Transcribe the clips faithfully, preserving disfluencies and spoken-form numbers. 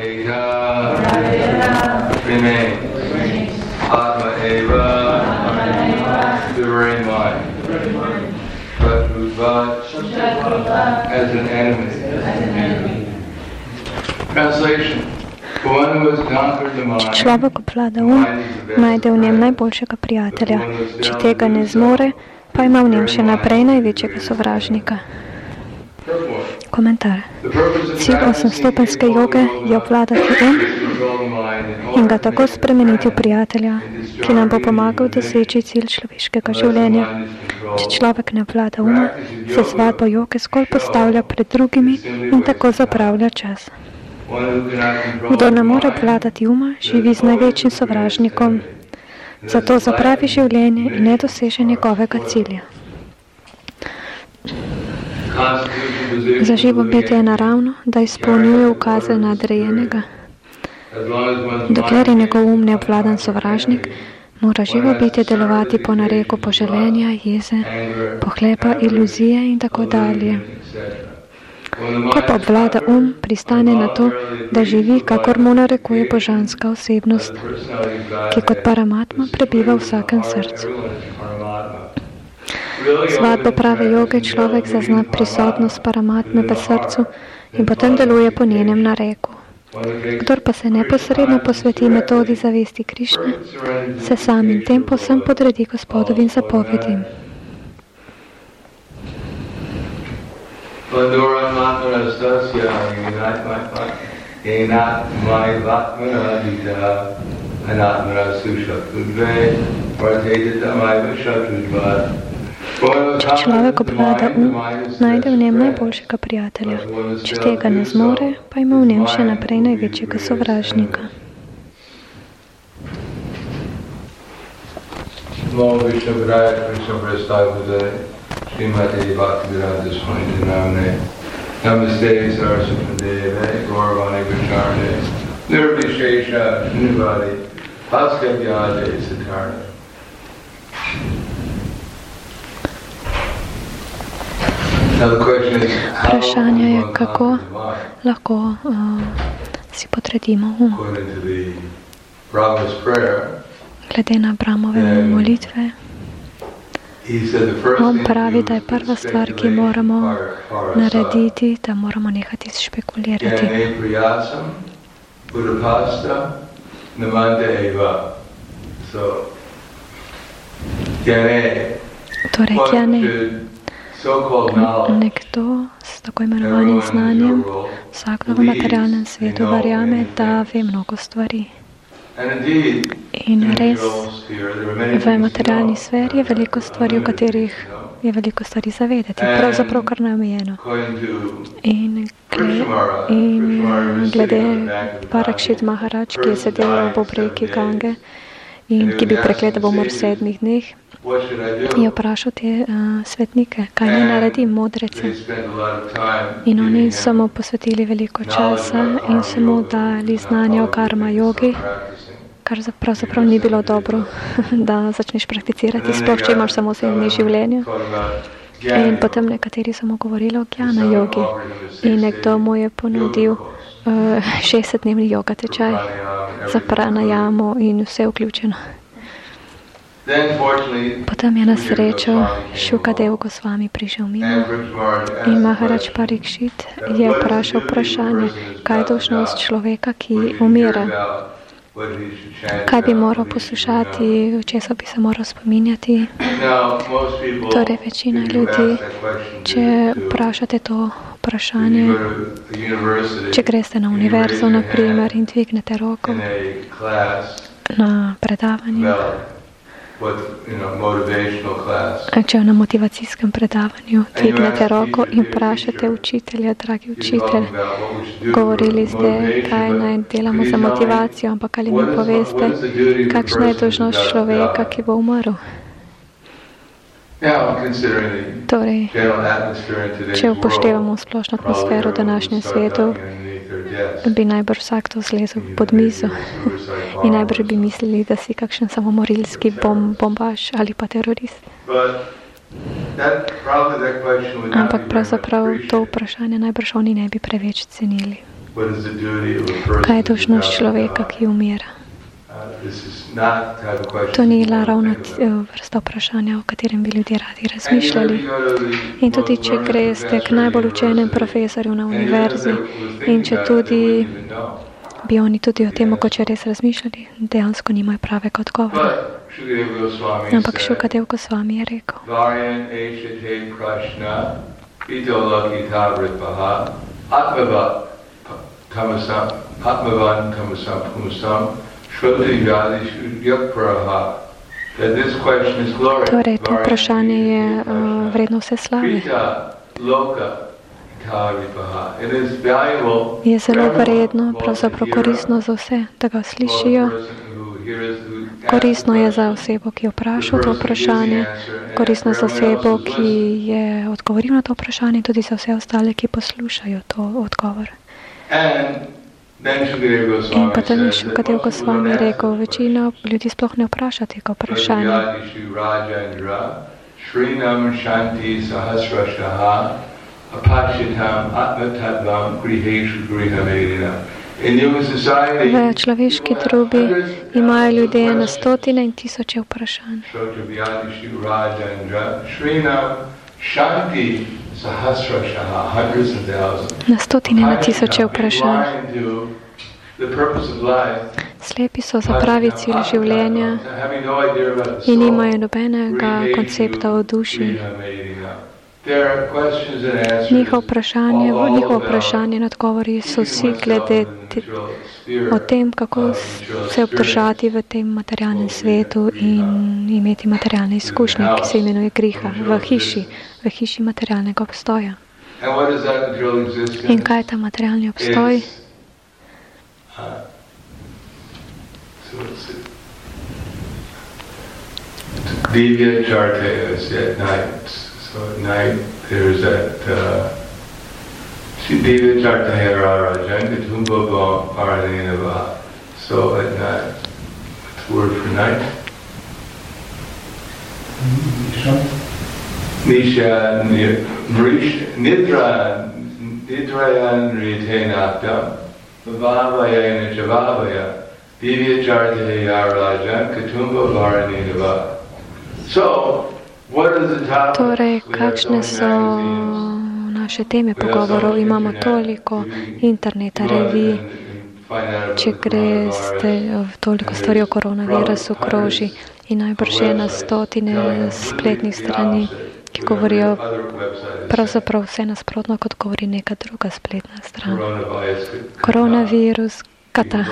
Če človek obvlada um, najde v njem najboljšega prijatelja. Če tega ne zmore, pa ima v njem še naprej največjega sovražnika. Komentar. Cilj osemstopenjske joge je obvladati um in ga tako spremeniti v prijatelja, ki nam bo pomagal doseči cilj človeškega življenja. Če človek ne obvlada uma, se z vadbo joge zgolj postavlja pred drugimi in tako zapravlja čas. Kdor ne more obvladati uma, živi z največjim sovražnikom, zato zapravi življenje in ne doseže njegovega cilja. Za živo bitje je naravno, da izpolnjuje ukaze nadrejenega. Dokler je njegov um neobvladan sovražnik, mora živo bitje delovati po nareku poželenja, jeze, pohlepa, iluzije in tako dalje. Ko pa obvlada um, pristane na to, da živi, kakor mu narekuje božanska osebnost, ki kot paramatma prebiva v vsakem srcu. S vadbo prave joge človek zazna prisotnost paramatme v srcu in potem deluje po njenem nareku. Kdor pa se neposredno posveti metodi zavesti Krišne, se samim tem povsem podredi Gospodovim zapovedim. Če človek obvlada um, najde v njem najboljšega prijatelja. Če tega ne zmore, pa ima v njem še naprej največjega sovražnika. Vprašanje je, kako lahko uh, si potrdimo um. Glede na Brahmove molitve, on pravi, da je prva stvar, ki moramo narediti, da moramo nehati špekulirati. Torej, kjane nekdo s tako imenovanim znanjem vsakdo v materialnem svetu verjame, da ve mnogo stvari. In res, v materialni sferi je veliko stvari, v katerih je veliko stvari zavedati, pravzaprav kar neomejeno. In, gled, in glede Parakšit Maharaj, ki je sedel ob obreki Gange in ki bi preklet, da bo umrl v sedmih dneh, je vprašal te uh, svetnike, kaj ne naredi, modrece. In oni so mu posvetili veliko časa in so mu dali znanje o karma jogi, kar pravzaprav ni bilo dobro, da začneš prakticirati, sploh če imaš samo sedem dni življenja. In potem nekateri so mu govorili o Gjana jogi in nekdo mu je ponudil uh, šestdesetdnevni joga tečaj za pranajamo in vse vključeno. Potem je na srečo Šukadev Gosvami prišel mimo in Maharaj Parikšit je vprašal vprašanje, kaj je dolžnost človeka, ki umira. Kaj bi moral poslušati, česa bi se moral spominjati. Torej, večina ljudi, če vprašate to vprašanje, če greste na univerzo, na primer, in dvignete roko na predavanju, če na motivacijskem predavanju dvignete roko in vprašate učitelja, dragi učitelj, govorili ste, kaj naj delamo za motivacijo, ampak ali mi poveste, kakšna je dolžnost človeka, ki bo umrl? Torej, če upoštevamo splošno atmosfero v današnjem svetu, bi najbrž vsak to zlezel pod mizo in najbrž bi mislili, da si kakšen samomorilski bom, bombaš ali pa terorist. Ampak pravzaprav to vprašanje najbrž oni ne bi preveč cenili. Kaj je dolžnost človeka, ki umira? To ni ravno vrsta vprašanja, o katerem bi ljudje radi razmišljali. In tudi, če greste k najbolj učenem profesorju na univerzi in če tudi bi oni tudi o tem mogoče res razmišljali, dejansko nimajo pravega odgovora. Ampak Šukadev Gosvami je rekel: Torej, to vprašanje je uh, vredno vse slave. Je zelo vredno, pravzaprav koristno za vse, da ga slišijo. Koristno je za osebo, ki je vprašal to vprašanje, koristno za osebo, ki je odgovoril na to vprašanje, in tudi za vse ostale, ki poslušajo to odgovor. In potem je Šukadev Gosvami rekel: večina ljudi sploh ne vpraša tega vprašanja. V človeški drubi imajo ljudje na stotine in tisoče vprašanj. Na stotine in na tisoče vprašanj. Slepi so za pravi cilj življenja in nimajo nobenega koncepta o duši. Njihovo vprašanje, njihovo vprašanje in odgovori so vsi glede te, o tem, kako se obdržati v tem materialnem svetu in imeti materialne izkušnje, ki se imenuje griha, v hiši, v hiši materialnega obstoja. In kaj je ta materialni obstoj? Divya Charteya is at night. So at night there's that uh, Divya Charteya Rajan Kutumba Paranenava. So at night, what's the word for night? Nisha Nidra Nidrayan Ritenaktam Vavayana Javavaya Divya Charteya Rajan Kutumba Paranenava. So Torej, kakšne so naše teme pogovorov? Imamo toliko interneta, revij, če greste, toliko stvari o koronavirusu kroži in najbrž je na stotine spletnih strani, ki govorijo pravzaprav vse nasprotno, kot govori neka druga spletna stran. Koronavirus, kata.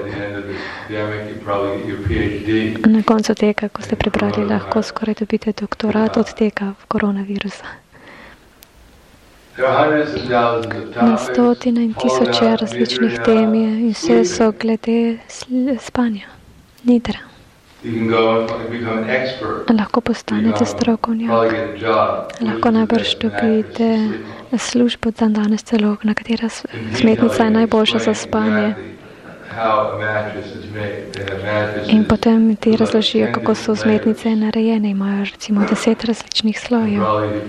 Na koncu tega, ko ste prebrali, lahko skoraj dobite doktorat od tega koronavirusa. Na stotine in tisoče različnih tem je in vse so glede spanja, nidra. Lahko postanete strokovnjak. Lahko najbrž dobite službo dan danes celo, na katera smetnica je najboljša za spanje. In potem ti razložijo, kako so vzmetnice narejene. Imajo recimo deset različnih slojev.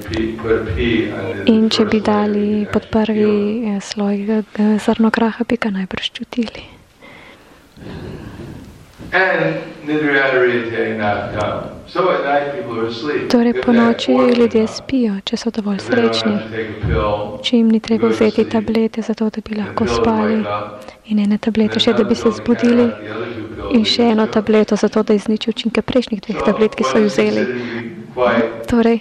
In če bi dali pod prvi sloj zrno graha, bi ga najbrž čutili. Torej po noči ljudje spijo, če so dovolj srečni. Če jim ni treba vzeti tablete, zato da bi lahko spali. In ene tablete še, da bi se zbudili. In še eno tableto, zato da izniči učinke prejšnjih dveh tablet, ki so jih vzeli. Torej,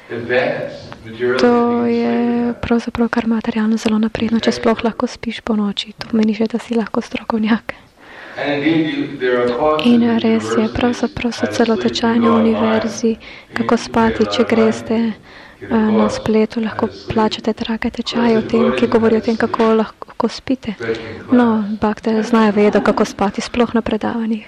to je pravzaprav kar materialno zelo napredno, če sploh lahko spiš po noči. To pomeni že, da si lahko strokovnjak. In res je, pravzaprav so celo tečaji na univerzi, kako spati, če greste na spletu, lahko plačate drage tečaje o tem, ki govorijo o tem, kako lahko spite. No, bakte znajo vedo, kako spati, sploh na predavanjih.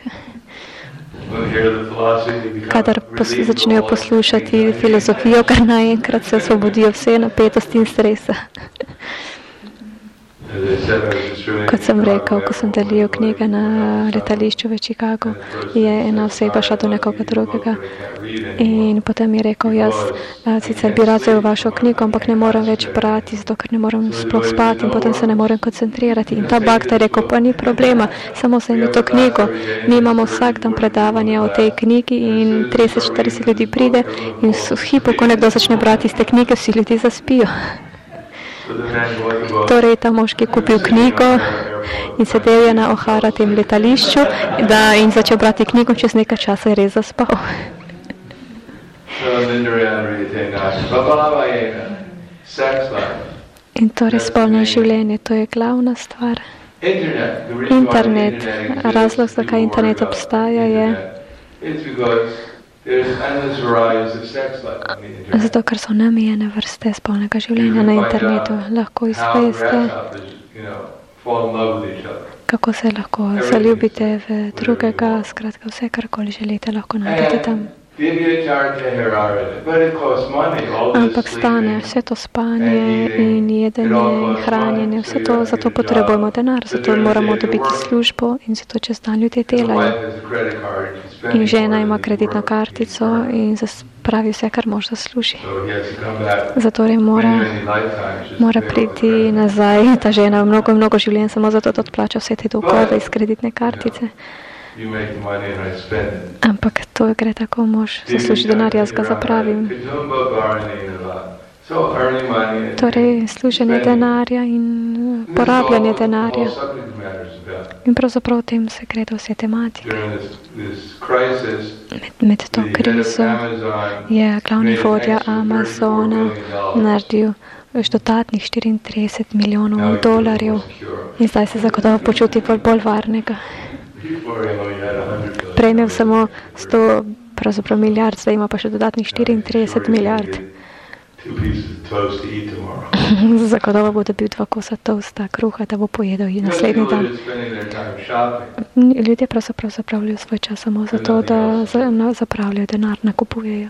Kadar pos začnejo poslušati filozofijo, kar naenkrat se osvobodijo vse napetosti in stresa. Kot sem rekel, ko sem delil knjige na letališču v Chicagu, je ena oseba šla do nekoga drugega in potem je rekel, jaz sicer bi rad vzel vašo knjigo, ampak ne morem več brati, zato ker ne morem sploh spati in potem se ne morem koncentrirati. In ta bakta je rekel, pa ni problema, samo vzemi to knjigo. Mi imamo vsak dan predavanje o tej knjigi in trideset štirideset ljudi pride in v hipu, ko nekdo začne brati iz te knjige, vsi ljudje zaspijo. Torej, ta moški je kupil knjigo in sedel je na O'Hara tem letališču da, in začel brati knjigo, čez nekaj časa je res zaspal. In torej spolno življenje, to je glavna stvar. Internet, razlog, zakaj internet obstaja, je zato, ker so neomejene vrste spolnega življenja na internetu. Lahko izveste, kako se lahko zaljubite v drugega, skratka vse, karkoli želite, lahko najdete tam. Ampak stane, vse to spanje in jedenje in hranjenje, vse to, zato potrebujemo denar, zato moramo dobiti službo in zato čez dan ljudje delajo. In žena ima kreditno kartico in pravi vse, kar mož zasluži. Zato mora, mora priti nazaj ta žena v mnogo, mnogo življenj samo zato, da odplača vse te dolgove iz kreditne kartice. Ampak to gre tako, mož zasluži denar, jaz ga zapravim. Torej, služenje denarja in porabljanje denarja. In pravzaprav v tem se gredo vse tematike. Med, med to krizo je glavni vodja Amazona naredil dodatnih štiriintrideset milijonov dolarjev in zdaj se zagotovo počuti bolj, bolj varnega. Prej imel samo sto pravzaprav milijard, zdaj ima pa še dodatnih štiriintrideset milijard. Zagotovo bo dobil dva kosa tosta kruha, da bo pojedel in naslednji dan. Ljudje pravzaprav zapravljajo svoj čas samo zato, da zapravljajo denar, nakupujejo.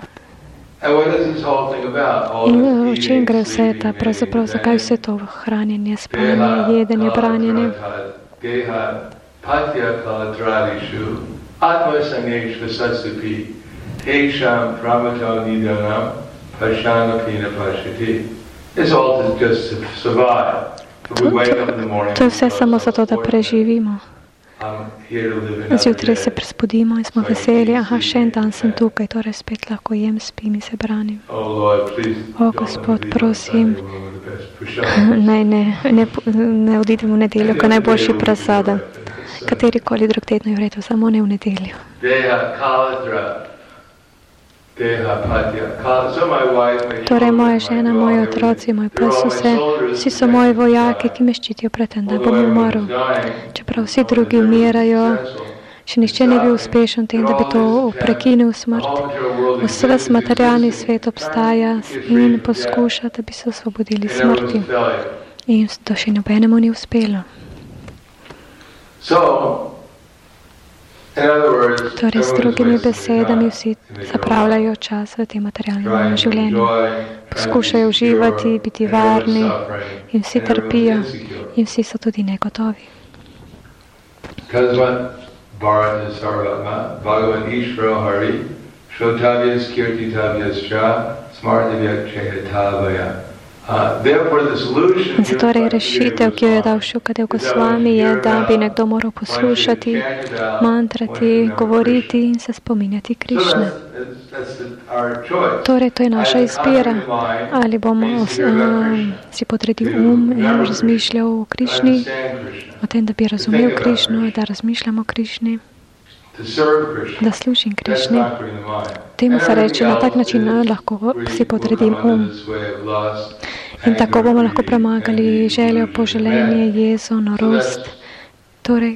In o čem gre vse ta, pravzaprav zakaj vse to hranjenje, spanje, jedenje, branjenje? Patya kalatralishu atma sangeshva satsupi eksham pramato nidanam pashana pina pashati. It's all just to survive. We wake up in the morning. To je vse samo zato, da preživimo. Zjutraj se presbudimo in smo veseli, aha, še en dan sem tukaj, torej spet lahko jem, spim in se branim. O, Gospod, prosim, naj ne, ne, ne odidem v nedeljo, ko najboljši prasada. Katerikoli drug teden je v redu, samo ne v nedeljo. Torej, moja žena, moji otroci, moj pes, vse, vsi so moji vojaki, ki me ščitijo pred tem, da bom umrl. Čeprav vsi drugi umirajo, še nihče ne bi uspešen tem, da bi to prekinil smrt. Ves materialni svet obstaja in poskuša, da bi se osvobodili smrti. In to še nobenemu ni uspelo. Torej, s drugimi besedami vsi zapravljajo čas v tem materialnem življenju. Poskušajo uživati, biti varni in vsi trpijo in vsi so tudi negotovi. Zatorej rešitev, ki jo je dal Šukadev Gosvami, je, da bi nekdo moral poslušati, mantrati, govoriti in se spominjati Krišne. Torej, to je naša izbira. Ali bomo um, si podredil um in razmišljal o Krišni, o tem, da bi razumel Krišno, da razmišljamo o Krišni, da služim Krišni. Temu se reče, na tak način lahko si podredim um. In tako bomo lahko premagali željo, poželenje, jezo, norost. Torej,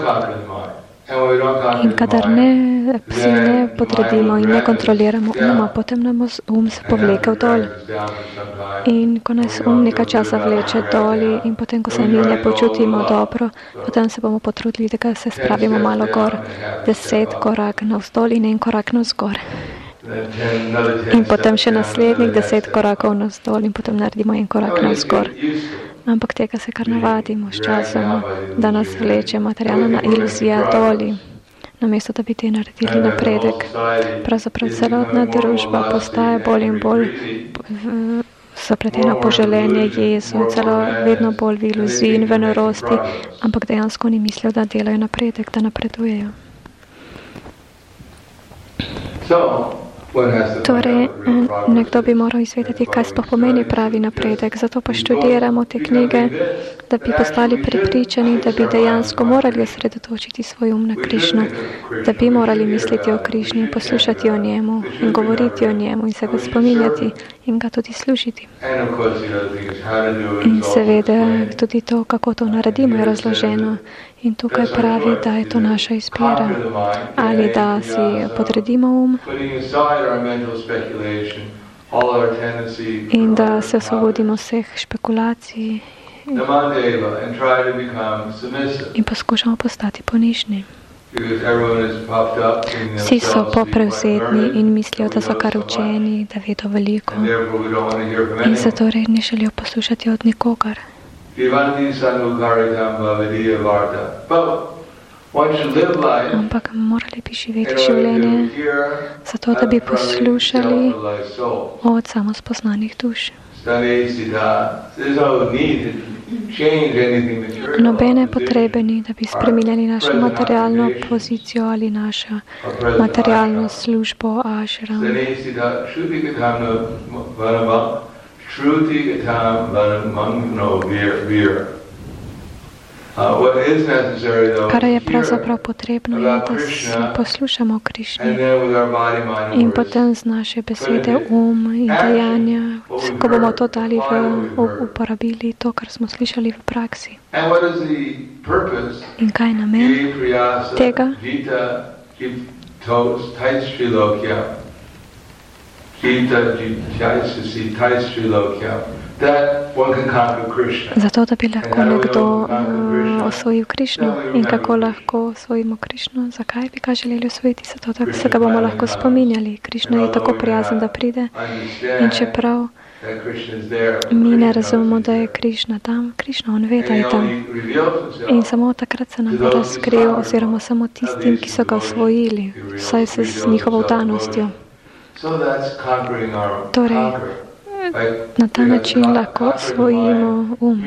in kadar ne, si ne podredimo in ne kontroliramo uma, potem nam um se povlekel dol. In ko nas um nekaj časa vleče dol in potem, ko se mi ne počutimo dobro, potem se bomo potrudili, da se spravimo malo gor, deset korak navzdol in en korak navzgor. In potem še naslednjih deset korakov navzdol in potem naredimo en korak navzgor. ampak tega se kar navadimo s časom, da nas vleče materialna iluzija doli, namesto da bi te naredili napredek. Pravzaprav celotna družba postaje bolj in bolj zapletena po želenje Jezu, celo vedno bolj v iluziji in v norosti, ampak dejansko ni mislil, da delajo napredek, da napredujejo. Torej, nekdo bi moral izvedeti, kaj sploh pomeni pravi napredek. Zato pa študiramo te knjige, da bi postali prepričani, da bi dejansko morali osredotočiti svoj um na Krišno, da bi morali misliti o Krišni, poslušati o njemu in govoriti o njemu in se ga spominjati in ga tudi služiti. In seveda tudi to, kako to naredimo, je razloženo. In tukaj pravi, da je to naša izbira. Ali da si podredimo um in da se osvobodimo vseh špekulacij in poskušamo postati ponižni. Vsi so poprevzetni in mislijo, da so kar učeni, da vedo veliko. In zato ne želijo poslušati od nikogar. Ampak morali bi živeti življenje zato, da bi poslušali od samospoznanih duš. Nobene potrebe ni, da bi spreminjali našo materialno pozicijo ali našo materialno službo ashram. Kar je pravzaprav potrebno, je, da si poslušamo Krišni in potem z naše besede, um in dejanja, ko bomo to dali v uporabili, to, kar smo slišali v praksi. In kaj je namen tega? Zato, da bi lahko nekdo uh, osvojil Krišno. In kako lahko osvojimo Krišno? Zakaj bi ga želeli osvojiti? Zato, da se ga bomo lahko spominjali. Krišno je tako prijazen, da pride. In čeprav mi ne razumemo, da je Krišna tam, Krišna, on ve, da je tam. In samo takrat se nam bo razkril, oziroma samo tistim, ki so ga osvojili, vsaj se z njihovo vdanostjo. Torej, na ta način lahko osvojimo um.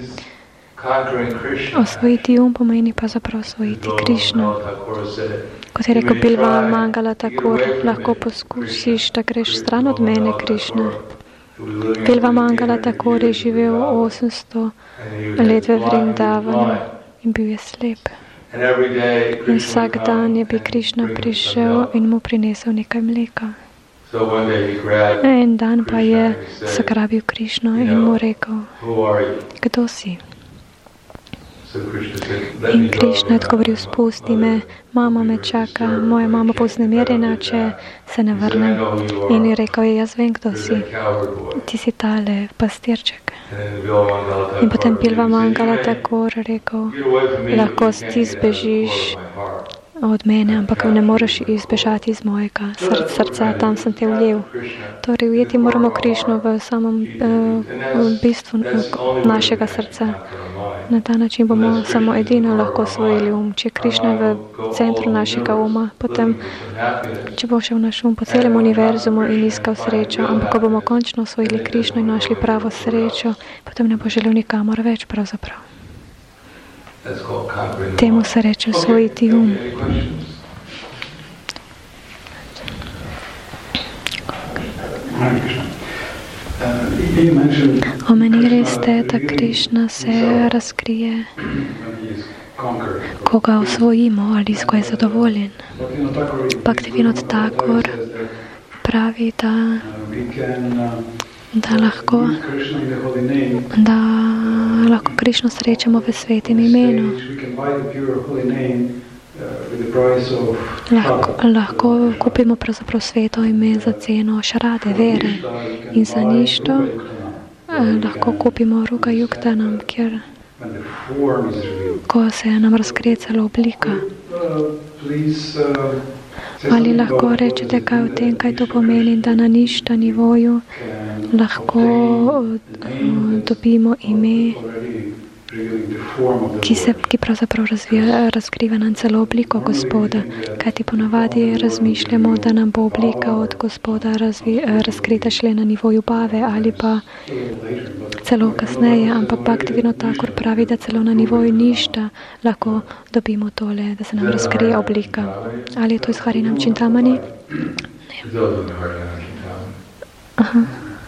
Osvojiti um pomeni pa zaprav osvojiti Krišno. Kot je rekel Bilva Mangala Thakur, lahko poskusiš, da greš stran od mene, Krišna. Bilva Mangala Thakur je živel osemsto let v Vrindavanu in bil je slep. In vsak dan je bi Krišna prišel in mu prinesel nekaj mleka. En dan pa je zagrabil Krišno in mu rekel, kdo si? In Krišna je odgovoril, spusti me, mama me čaka, moja mama bo vznemirjena, če se ne vrnem. In je rekel, jaz vem, kdo si. Ti si tale pastirček. In potem Bilva Mangala Thakur rekel, lahko ti zbežiš od mene, ampak ne moreš izbežati iz mojega srca, tam sem te ujel. Torej, ujeti moramo Krišno v samom uh, bistvu našega srca. Na ta način bomo samo edino lahko osvojili um. Če je Krišna v centru našega uma, potem, če bo šel naš um po celem univerzumu in iskal srečo, ampak ko bomo končno osvojili Krišno in našli pravo srečo, potem ne bo želel nikamor več pravzaprav. Temu se reče osvojiti um. Omenili ste, da Krišna se razkrije, ko ga osvojimo ali ko je zadovoljen. Bhaktivinoda Thakur pravi, da, da lahko da lahko Krišno srečamo v svetem imenu. Lahko, lahko kupimo pravzaprav sveto ime za ceno šarade, vere. In za ništo eh, lahko kupimo Ruga Yuktanam, kjer ko se nam razkrije celo oblika. Ali lahko rečete kaj o tem, kaj to pomeni, da na ništa nivoju lahko dobimo ime, ki, se, ki pravzaprav razvija, razkriva nam celo obliko Gospoda. Kajti ponavadi razmišljamo, da nam bo oblika od Gospoda razvi, razkrita šele na nivoju bave ali pa celo kasneje, ampak Bhaktivinoda Thakur pravi, da celo na nivoju ništa lahko dobimo tole, da se nam razkrije oblika. Ali je to iz Harinam Chintamani? Ne. Aha.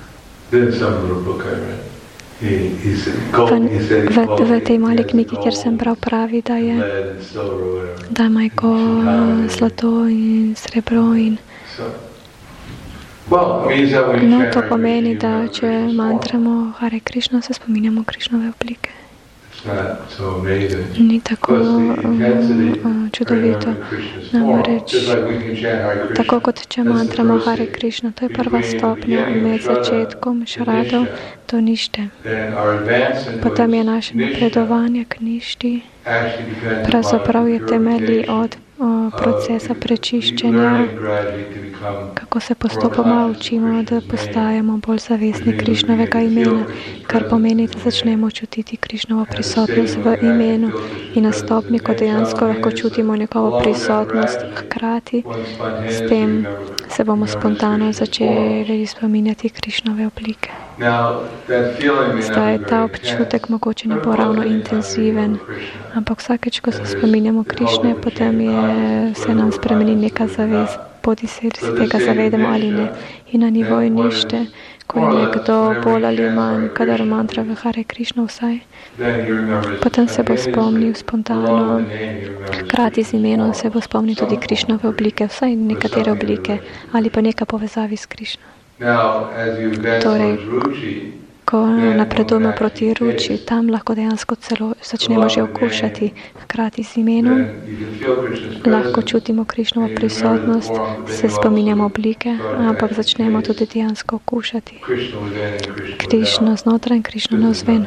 V, v, v tej mali knjigi, kjer sem bral, pravi, da je da ima ko zlato in srebro in no, to pomeni, da če mantramo Hare Krishna, se spominjamo Krishnove oblike. Ni tako uh, čudovito. Namreč, tako kot če mantramo Hare Krishna, to je prva stopnja med začetkom šradov do nište. Potem je naše napredovanje k ništi. Pravzaprav je temelji od o, procesa prečiščenja, kako se postopoma učimo, da postajamo bolj zavestni Krišnovega imena, kar pomeni, da začnemo čutiti Krišnovo prisotnost v imenu in na stopni, ko dejansko lahko čutimo njegovo prisotnost hkrati, s tem se bomo spontano začeli spominjati Krišnove oblike. Zdaj ta občutek mogoče ne bo ravno intenziven, ampak vsakeč, ko se spominjamo Krišne, potem je, se nam spremeni neka zavest, bodi se tega zavedamo ali ne. In na nivoju nište, ko je nekdo bolj ali manj, kadar mantra v Hare Krishna vsaj, potem se bo spomnil spontano, hkrati z imenom se bo spomnil tudi Krišnove oblike, vsaj nekatere oblike, ali pa neka povezavi s Krišno. Torej, ko napredujemo proti ruči, tam lahko dejansko celo začnemo že okušati, hkrati z imenom, lahko čutimo Krišnovo prisotnost, se spominjamo oblike, ampak začnemo tudi dejansko okušati Krišno znotraj in Krišno navzven.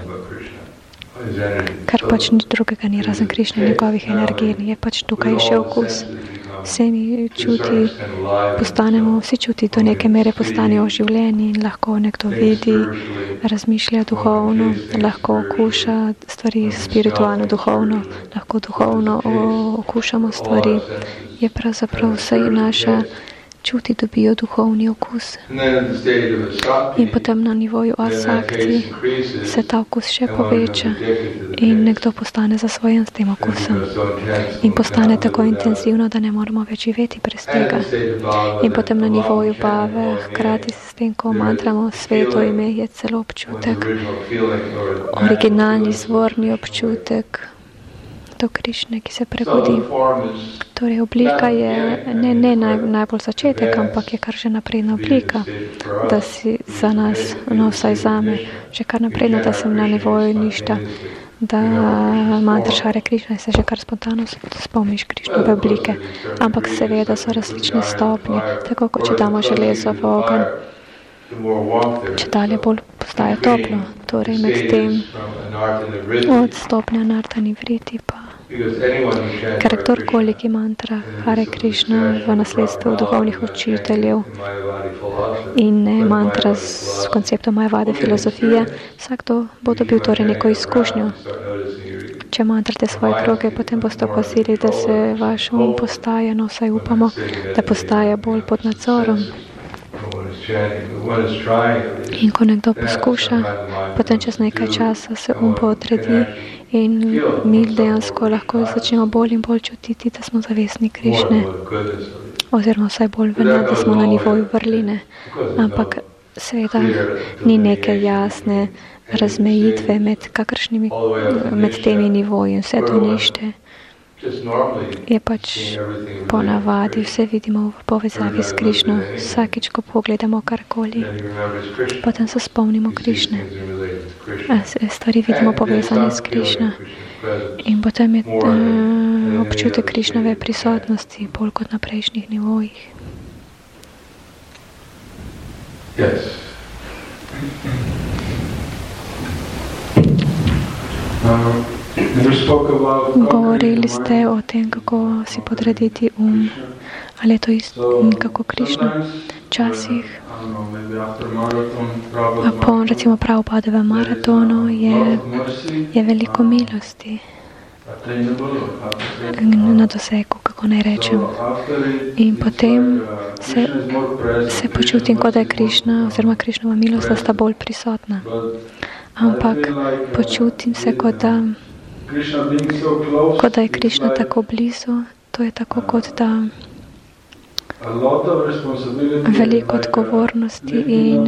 Kar pač nič drugega ni razen Krišne njegovih energij, je pač tukaj še okus. Vsemi čuti postanemo, vsi čuti do neke mere postanejo oživljeni in lahko nekdo vidi, razmišlja duhovno, lahko okuša stvari spiritualno, duhovno, lahko duhovno okušamo stvari. Je pravzaprav vse naša čuti dobijo duhovni okus. In potem na nivoju asakti se ta okus še poveča in nekdo postane zasvojen s tem okusom. In postane tako intenzivno, da ne moramo več živeti brez tega. In potem na nivoju bave, hkrati s tem, ko mantramo sveto ime, je celo občutek, originalni, zvorni občutek do Krišne, ki se prebudi. Torej, oblika je ne, ne naj, najbolj začetek, ampak je kar že napredna oblika, da si za nas, no vsaj zame, že kar napredna, da sem na nivoju ništa, da mantraš Hare Krishna in se že kar spontano spomniš Krišnove oblike. Ampak seveda so različne stopnje, tako kot če damo železo v ogenj, če dalje bolj postaje toplo. Torej, med tem od stopnja Nartani Vriti pa ker kdorkoli, ki mantra Hare Krishna v nasledstvu duhovnih učiteljev in ne mantra s konceptom Majavade filozofije, vsakdo bo dobil torej neko izkušnjo. Če mantrate svoje kroge, potem boste opazili, da se vaš um postaje, no vsaj upamo, da postaje bolj pod nadzorom. In ko nekdo poskuša, potem čez nekaj časa se um podredi in mi dejansko lahko začnemo bolj in bolj čutiti, da smo zavestni Krišne, oziroma vsaj bolj vedno, da smo na nivoju vrline. Ampak seveda ni neke jasne razmejitve med kakršnimi, med temi nivoji in vse to nište. Je pač ponavadi, vse vidimo v povezavi s Krišno. Vsakič, ko pogledamo karkoli, potem se spomnimo Krišne. Stvari vidimo povezane s Krišno. In potem je uh, občutek Krišnove prisotnosti bolj kot na prejšnjih nivojih. Yes. Um. Govorili ste o tem, kako si podrediti um. Ali je to isto kako Krišna? včasih, po recimo Prabhupadovem maratonu je, je veliko milosti na dosegu, kako naj rečem. In potem se, se počutim, kot da je Krišna oziroma Krišnova milost, da sta bolj prisotna. Ampak počutim se, kot da, kot da je Krišna tako blizu. To je tako, kot da veliko odgovornosti in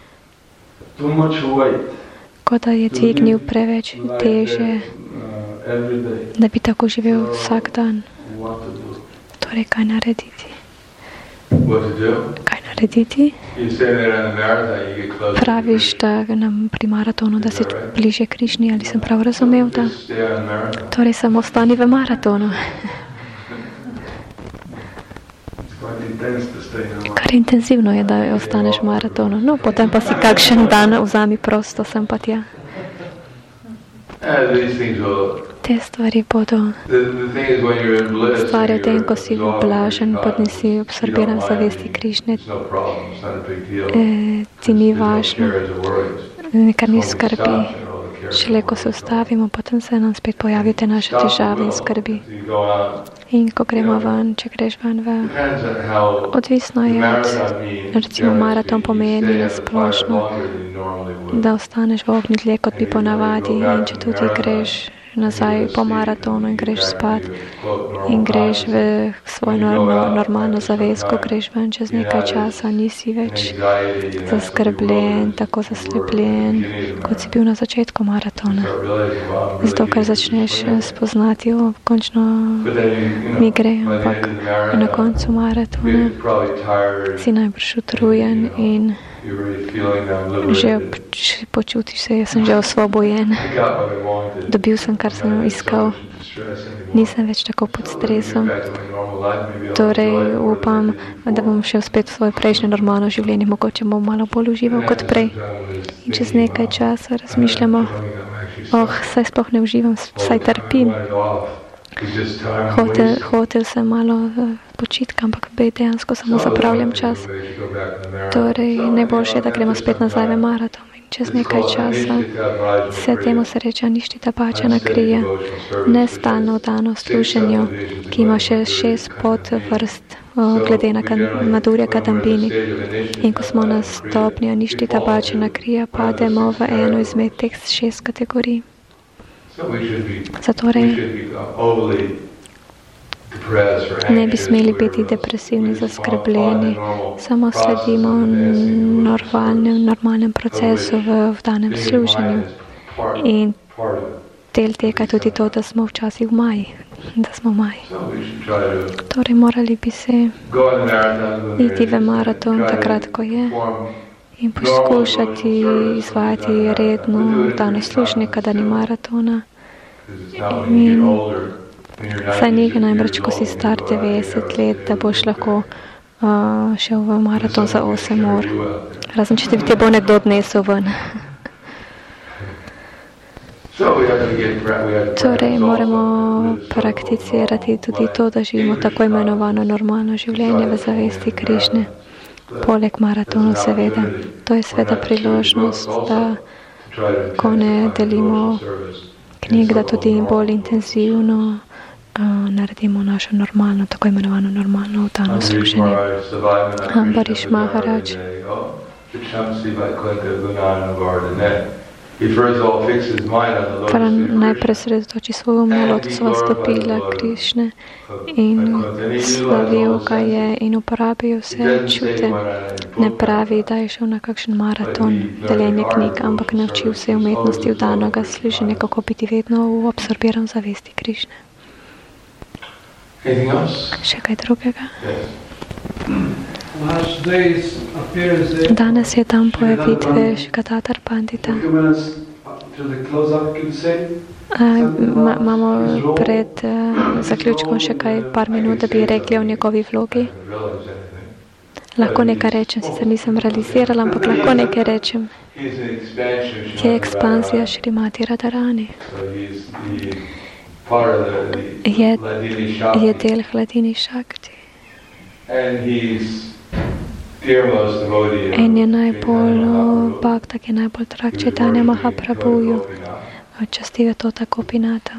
kot da je dvignil preveč teže, da bi tako živel vsak dan. Torej, kaj narediti? Kaj narediti? Praviš, da nam pri maratonu, da si bliže Krišni, ali sem prav razumel, da torej samo ostani v maratonu. Kar intenzivno je, da ostaneš v maratonu. No, potem pa si kakšen dan vzami prosto, sem pa tja. Te stvari bodo stvari o tem, ko si blažen, potem si absorbiran v zavesti Krišne. E, ti ni važno, nekaj ni skrbi. Šele ko se ustavimo, potem se nam spet pojavijo te naše težave in skrbi. In ko gremo ven, če greš ven, v... odvisno je od, recimo maraton pomeni na splošno, da ostaneš v ognju dlje, kot bi ponavadi, in če tudi greš nazaj po maratonu in greš spat in greš v svoj normal, normalno zavesko, greš ven čez nekaj časa, nisi več zaskrbljen, tako zaslepljen, kot si bil na začetku maratona. Zato, ker začneš spoznati, o, končno mi gre, ampak na koncu maratona si najbrž utrujen in že počutiš se, jaz sem že osvobojen. Dobil sem, kar sem iskal. Nisem več tako pod stresom. Torej upam, da bom šel spet v svoje prejšnje normalno življenje. Mogoče bom malo bolj užival kot prej. In čez nekaj časa razmišljamo, oh, saj sploh ne uživam, saj trpim. Hotel, hotel sem malo počitka, ampak dejansko samo zapravljam čas. Torej, najboljše je, da gremo spet nazaj v maraton. In čez nekaj časa se temu se reče Ništita Bhajana Kriya, nestalno vdano služenju, ki ima še šest podvrst glede na Madhurya Kadambini. In ko smo na stopnji Ništita Bhajana Kriya, pademo v eno izmed teh šest kategorij. Zatorej ne bi smeli biti depresivni, zaskrbljeni, samo sledimo normalnem, normalnem procesu v vdanem služenju. In del tega je tudi to, da smo včasih v maji, da smo v maji. Torej morali bi se iti v maraton takrat, ko je, in poskušati izvajati redno vdano služenje, kada ni maratona. In saj nekaj najbrž, ko si star devetdeset let, da boš lahko uh, šel v maraton za osem ur. Razen, če te bo nekdo odnesel ven. Torej, moramo prakticirati tudi to, da živimo tako imenovano normalno življenje v zavesti Krišne. Poleg maratonov seveda. To je seveda priložnost, da ko ne delimo knjig, da tudi bolj intenzivno uh, naredimo našo normalno, tako imenovano normalno vdano služenje. Ambarish Maharaj najprej sredotoči svoj um na lotosova stopila Krišne in slavil ga je in uporabil vse čute. Ne pravi, da je šel na kakšen maraton deljenje knjig, ampak naučil se umetnosti vdanega služenja, kako biti vedno absorbiran v zavesti Krišne. Še kaj drugega? Danes je dan pojavitve Šikadatar Pandita. Imamo pred uh, zaključkom še kaj par minut, da bi rekli o njegovi vlogi. Lahko nekaj rečem, sicer nisem realizirala, ampak lahko nekaj rečem. Je ekspansija Šrimati Radharani. Je, je del Hladini Šakti. En je najbolj bhakta, ki je najbolj drag Chaitanya Mahaprabhuju. Častil je Tota Gopinata.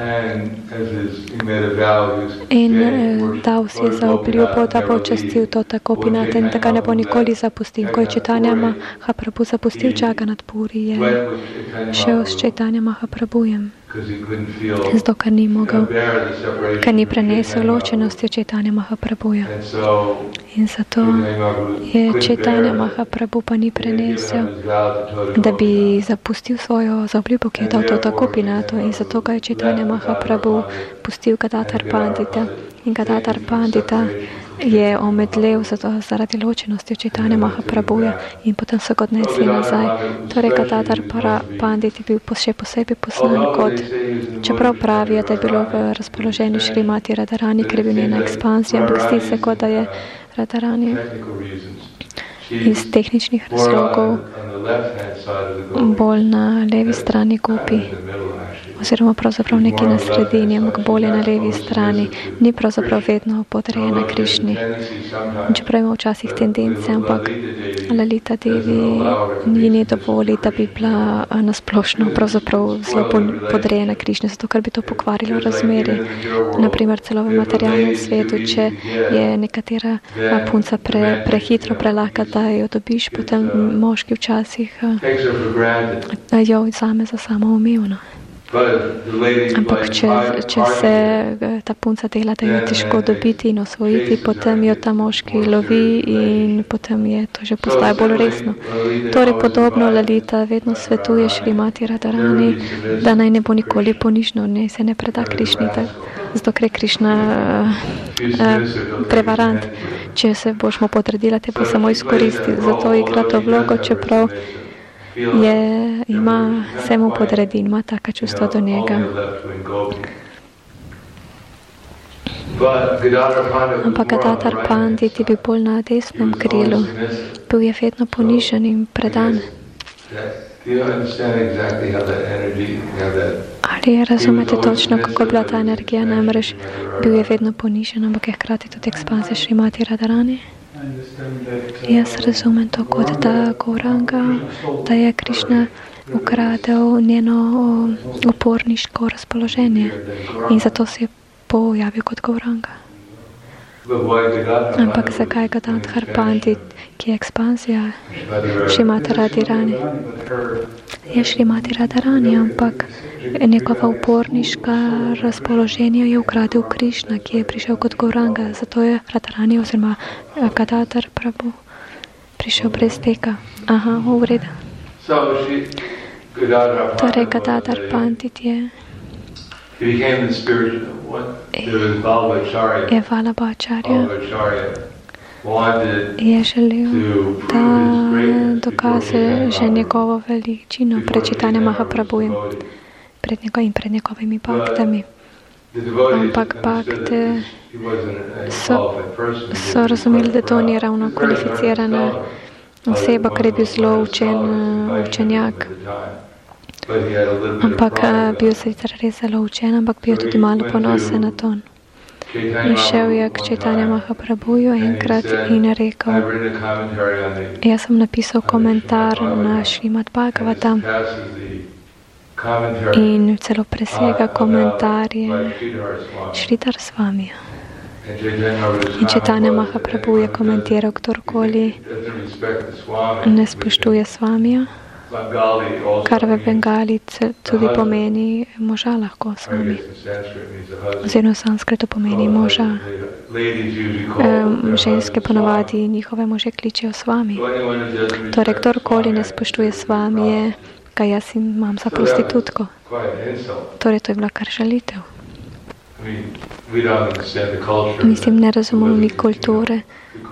In dal si je za obljubo, da bo častil Tota Gopinata in da ga ne bo nikoli zapustil. Ko je Chaitanya Mahaprabhu zapustil Jagannath Puri, je šel s Chaitanya Mahaprabhujem. Zato, ker ni mogel, ker ni prenesel ločenosti Chaitanya Mahaprabhuja. In zato je Chaitanya Mahaprabhu pa ni prenesel, da bi zapustil svojo zaobljubo, ki je dal Tota Gopinatu. In zato ga je Chaitanya Mahaprabhu pustil Gadatar Pandita. In Gadatar Pandita je omedlel zaradi ločenosti Chaitanya Mahaprabhuja in potem so ga odnesli nazaj. Torej, Gadatar Pandit je bil še posebej poslan kot, čeprav pravijo, da je bilo v razpoloženju Šrimati Radharani, ker je bil njena ekspansija, ampak zdi se, kot da je Radharani iz tehničnih razlogov bolj na levi strani gopi, oziroma pravzaprav nekaj na sredini, ampak bolj na levi strani, ni pravzaprav vedno podrejena Krišni. Čeprav ima včasih tendence, ampak Lalita Devi ji ni dovoli, da bi bila nasplošno pravzaprav zelo podrejena Krišni, zato ker bi to pokvarilo razmerje. Naprimer, celo v materialnem svetu, če je nekatera punca pre, prehitro prelahka, da jo dobiš, potem moški včasih jo vzame za samoumevno. Ampak če, če se ta punca dela, da jo je težko dobiti in osvojiti, potem jo ta moški lovi in potem je to že postaje bolj resno. Torej podobno Lalita vedno svetuje Šrimati Radharani, da naj ne bo nikoli ponižno, ne se ne preda Krišni, zato ker je Krišna uh, prevarant. Če se boš mu podredila, te bo samo izkoristil. Zato igra to vlogo, čeprav je, ima, se mu podredi in ima taka čustva do njega. Ampak Gadatar Pandit je bil bolj na desnem krilu. Bil je vedno ponižen in predan. Ali razumete točno, kako je bila ta energija? Namreč bil je vedno ponižen, ampak je hkrati tudi ekspansija Šrimati Radharani. Jaz razumem to kot da Gauranga, da je Krišna ukradel njeno uporniško razpoloženje in zato se je pojavil kot Gauranga. Ampak zakaj Gadatar Pandit, ki je ekspansija Šrimati Radharani? Je Šrimati Radharani, ampak njegova uporniška razpoloženja je ukradel Krišna, ki je prišel kot Gauranga. Zato je Radharani oziroma Gadatar Prabhu prišel brez tega. Aha, v redu. Torej, Gadatar Pandit je je Vallabhacharya je želel, da dokaže že njegovo veličino pred Chaitanjem Mahaprabhujem pred njego in pred njegovimi bhaktami. Ampak bhakte so, so razumeli, da to ni ravno kvalificirana oseba, ker je bil zelo učen učenjak. Ampak bil sicer res zelo učen, ampak bil tudi malo ponosen na to. In šel je k Chaitanju Mahaprabhuju enkrat in je rekel, jaz sem napisal komentar na Šrimad Bhagavatam in celo presega komentarje Sridhar Swamija. In Chaitanya Mahaprabhu je komentiral, kdorkoli ne spoštuje Swamija, kar v Bengali tudi pomeni moža lahko Swami. Oziroma v sanskritu pomeni moža. Ženske ponavadi njihove može kličejo Swami. Torej, kdorkoli ne spoštuje Swamije, ga jaz imam za prostitutko. Torej, to je bila kar žalitev. Mislim, ne razumemo ni kulture,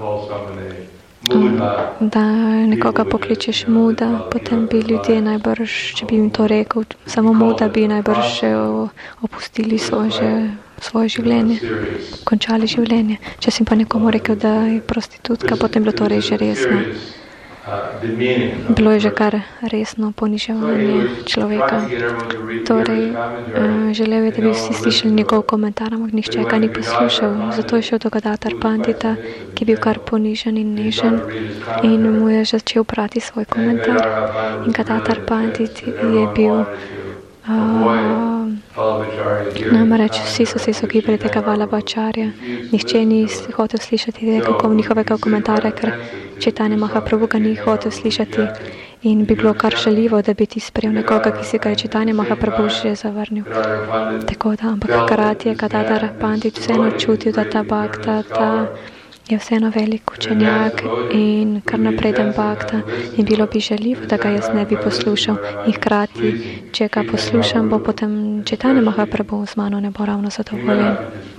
da nekoga pokličeš muda, potem bi ljudje najbrž, če bi jim to rekel, samo muda bi najbrž opustili svoje, svoje življenje, končali življenje. Če si pa nekomu rekel, da je prostitutka, potem bilo to res že resno. bilo je že kar resno poniževanje človeka. Torej, želel je, da bi vsi slišali njegov komentar, ampak nihče ga ni poslušal. Zato je šel do Gadatar Pandita, ki je bil kar ponižen in nežen, in mu je začel prati svoj komentar. In Gadatar Pandit je bil Uh, namreč vsi so se izogibali tega Vallabhacharya. Nihče ni hotel slišati tega njihovega komentarja, ker Chaitanya Mahaprabhu ga ni hotel slišati, in bi bilo kar žaljivo, da bi ti sprejel nekoga, ki si ga je Chaitanya Mahaprabhu že zavrnil. Tako da, ampak hkrati je Gadatar Pandit vseeno čutil, da ta bhakta, ta je vseeno velik učenjak in kar napreden bhakta, in bilo bi žaljivo, da ga jaz ne bi poslušal. In hkrati, če ga poslušam, bo potem Chaitanya Mahaprabhu z mano ne bo ravno zadovoljen.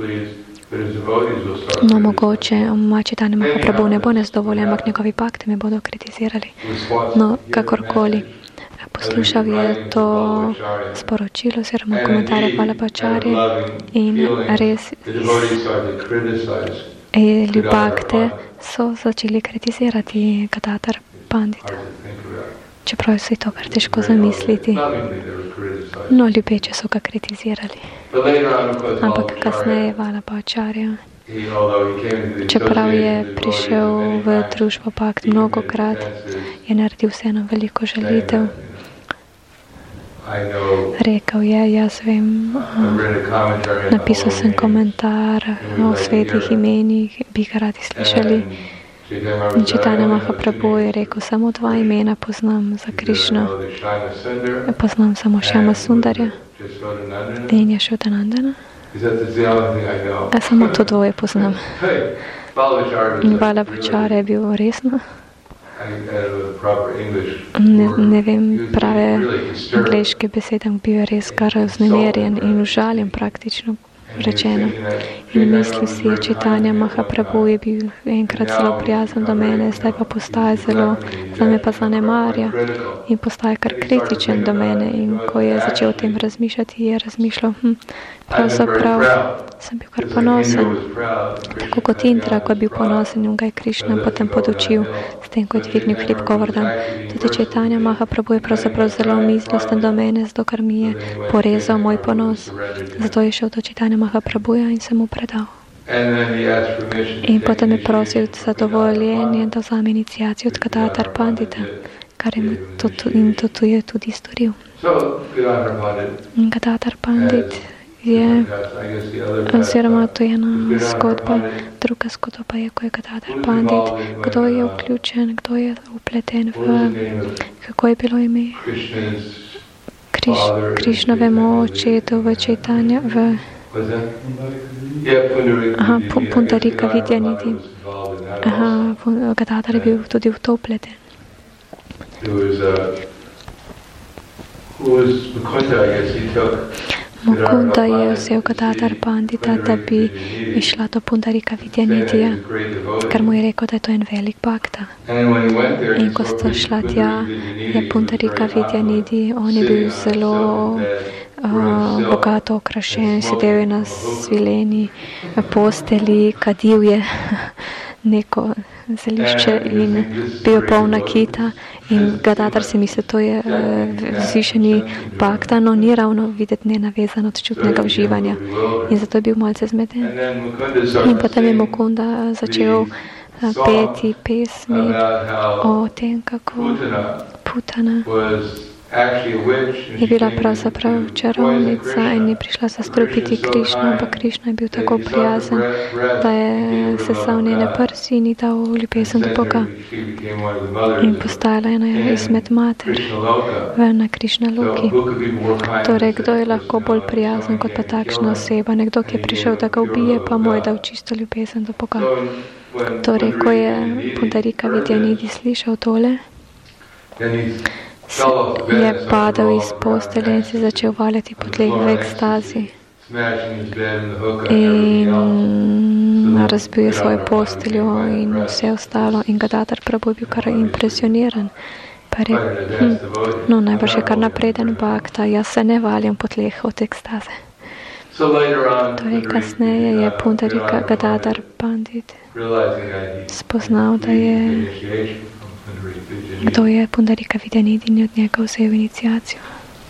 No, mogoče Chaitanya Mahaprabhu ne bo nezadovoljen, ampak njegovi bhakti me bodo kritizirali. No, kakorkoli. Poslušal je to sporočilo oziroma komentarje Vallabhacharya in res ljubakte so začeli kritizirati Gadatar Pandita. Čeprav se je to kar težko zamisliti. No, ljubeče so ga kritizirali. Ampak kasneje Vallabhacharya, čeprav je prišel v družbo Bhakt mnogokrat, je naredil vseeno veliko žalitev. Rekel je, jaz vem, napisal sem komentar o svetih imenih, bi ga radi slišali. In Chaitanya Mahaprabhu je rekel, samo dva imena poznam za Krišno. Poznam samo Šjama Sundarja in Yashodanandana. A samo to dvoje poznam. In Vallabhacharya je bil resno. Ne, ne vem prave angleške besede, bil je res kar vznemirjen in užaljen praktično rečeno. In mislil si je, Chaitanya Mahaprabhu je bil enkrat zelo prijazen do mene, zdaj pa postaje zelo, zdaj me pa zanemarja in postaje kar kritičen do mene. In ko je začel o tem razmišljati, je razmišljal, hm, pravzaprav sem bil kar ponosen. Tako kot Indra, ko je bil ponosen in ga je Krišna potem podučil, s tem, ko je dvignil hleb Govardhan. Tudi Chaitanya Mahaprabhu je pravzaprav zelo milosten do mene, zato ker mi je porezal moj ponos. Zato je šel do Chaitanya Mahaprabhuja in se mu predal. In potem je prosil za dovoljenje, da vzame iniciacijo od Gadatar Pandita, kar je to, in to, to je tudi storil. In Gadatar Pandit je, oziroma to je ena zgodba, druga zgodba je, ko je Gadatar Pandit, kdo je vključen, kdo je upleten v, kako je bilo ime? Kriš, Krišnovemu očetu v Chaitanya, v Aha, Pundarika Vidyanidhi. Aha, Gadatar je bil tudi v to upleten. Mukunda je vzel Gadatar Pandita, da bi išla do Pundarika Vidyanidhija, ker mu je rekel, da je to en velik bhakta. In ko sta šla tja, je Pundarika Vidyanidhi, on je bil zelo uh, bogato okrašen, sedel je na svileni posteli, kadil je neko zelišče in bil polna kita. In Gadatar si misli, to je vzvišeni bhakta, no ni ravno videti nenavezan od čutnega uživanja. In zato je bil malce zmeden. In potem je Mukunda začel peti pesmi o tem, kako Putana je bila pravzaprav čarovnica in je prišla zastrupiti Krišno, ampak Krišna je bil tako prijazen, da je sesal njene prsi in ji dal ljubezen do Boga. In postala ena izmed mater na Krišna Loki. Torej, kdo je lahko bolj prijazen kot pa takšna oseba? Nekdo, ki je prišel, da ga ubije, pa mu je dal čisto ljubezen do Boga. Torej, ko je Pundarika Vidyanidhi slišal tole, je padal iz postelje in se začel valjati po tleh v ekstazi. In razbil je svojo posteljo in vse ostalo. In Gadatar Prabhu je bil kar impresioniran. Pa je rekel, hm, no najbrž je kar napreden bhakta, jaz se ne valjam po tleh od ekstaze. Torej, kasneje je Pundarika Gadatar Pandit spoznal, da je kdo je Pundarika Vidyanidhi in od njega vzel iniciacijo.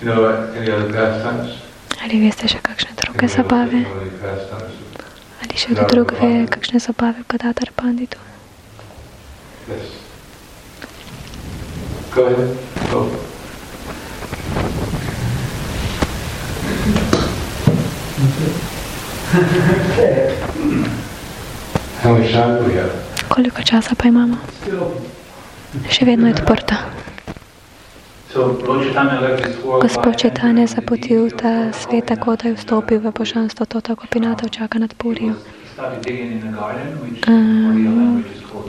Ali veste še kakšne druge zabave? Ali še kdo drug ve kakšne zabave v Gadadhar Panditu? Yes. Go ahead. Go. How much time do we have? Koliko časa pa imamo? Še vedno je odprta. Gospod Čitanja je zapotil ta svet tako, da je vstopil v božanstvo Tota Gopinata v Jagannath Puriju. Um,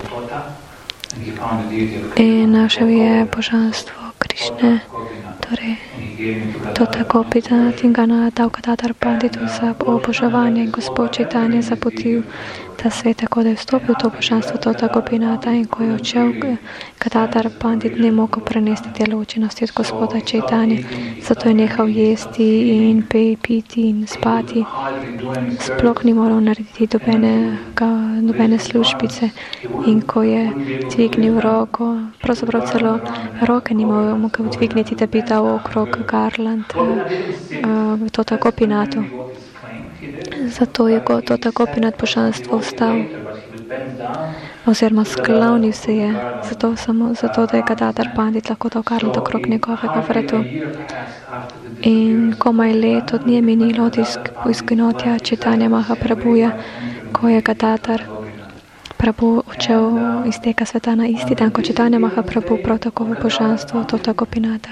in našel je božanstvo Krišne, torej Tota Gopinat in ga dal Gadadhar Panditu za oboževanje. In Gospod Čitanja je zapotil ta svet tako, da je vstopil v to božanstvo Tota Gopinata, in ko je odšel, Gadadhar Pandit ne mogel prenesti te ločenosti od Gospoda Čitanja, zato je nehal jesti in piti in spati. Sploh ni moral narediti dobene, dobene službice, in ko je dvignil roko, pravzaprav celo roke ni mogel dvigniti, da bi dal okrog garland uh, Tota Gopinatu. Zato je Tota Gopinat božanstvo vstal, oziroma sklonil se je, zato, samo, zato da je Gadadhar Pandit lahko dal garland okrog njegovega vratu. In komaj leto dni je minilo od izginotja Čitanja Mahaprabhuja, ko je Gadadhar Prabhu odšel iz tega sveta na isti dan, ko Čitanja Mahaprabhu prav tako v božanstvo Tota Gopinata.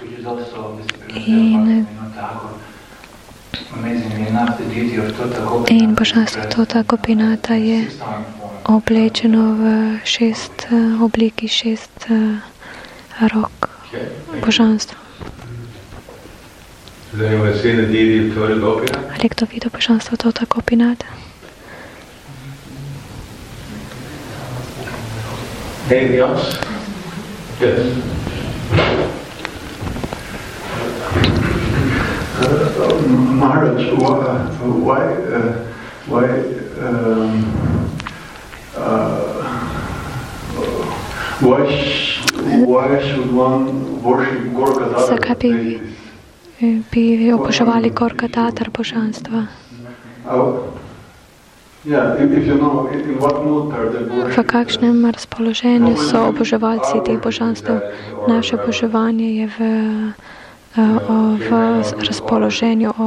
In In božanstvo Tota Gopinata je oblečeno v šest uh, obliki, šest uh, rok božanstva. Ali kdo videl božanstvo Tota Gopinata? Anything else? Yes. Uh, Maharaj, why, uh, why, um, uh, why, sh why should one worship Gorgadhar? Zakaj bi, bi oboževali Gorgadhar božanstva? Yeah, if you know in what mood are they worshiping. V kakšnem razpoloženju so oboževalci teh božanstev? Naše oboževanje je v O, v razpoloženju, o,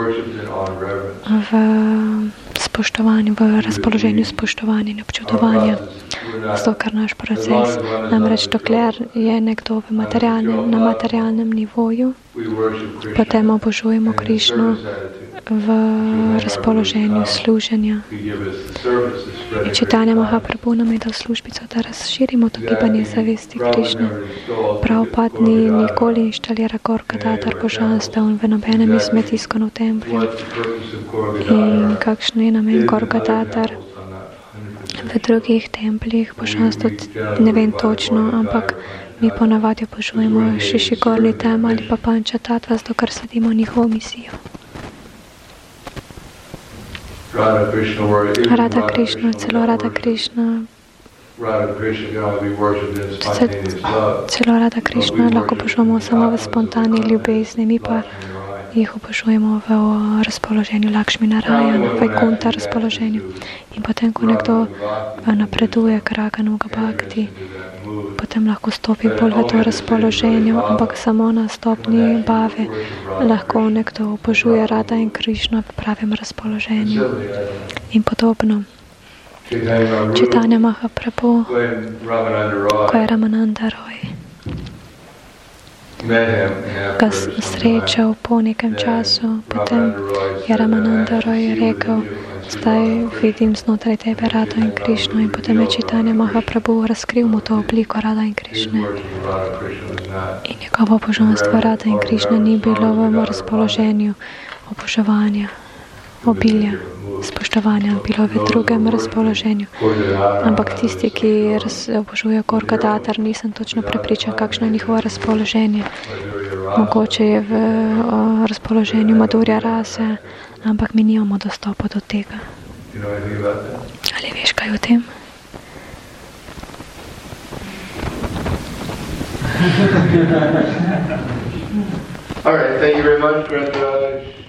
v spoštovanju, v razpoloženju spoštovanja in občudovanja. Zato, ker naš proces, namreč dokler je nekdo v materialnem, na materialnem nivoju, potem obožujemo Krišno v razpoloženju služenja. In Čitanja Mahaprabhu nam je dal službico, da razširimo to gibanje zavesti Krišne. Prabhupada ni nikoli inštalira Gorgadhar božanstev v nobenem izmed iskonov templjev. In kakšen je namen Gorgadhar v drugih templjih božanstv, ne vem točno, ampak mi ponavadi obožujemo Šišikorni tem ali pa Panča Tattva, zato ker sledimo njihovo misijo. Radha Krišna, celo Radha Krišna, celo Radha Krišna lahko obožujemo samo v spontani ljubezni, mi pa jih obožujemo v razpoloženju Lakšmi Narayana, v Vaikuntha razpoloženju. In potem, ko nekdo napreduje k Raganuga Bhakti, potem lahko stopi bolj v to razpoloženje, ampak samo na stopni bave lahko nekdo obožuje Radha in Krišno v pravem razpoloženju. In podobno. Čitanja Mahaprabhu, ko je Ramananda Roy ga srečal po nekem času, potem je Ramananda Roy rekel, zdaj vidim znotraj tebe Radha in Krišno, in potem je Čitanja Mahaprabhu razkril mu to obliko Radha in Krišne. In njegovo božanstvo Radha in Krišne ni bilo v razpoloženju oboževanja, obilja, spoštovanja, bilo v drugem razpoloženju. Ampak tisti, ki obožujejo Gorgadhar, nisem točno prepričan, kakšno je njihovo razpoloženje. Mogoče je v o, razpoloženju Madhurya rase, ampak mi nimamo dostopa do tega. Ali veš kaj o tem? All right, thank you very much, Grandraj.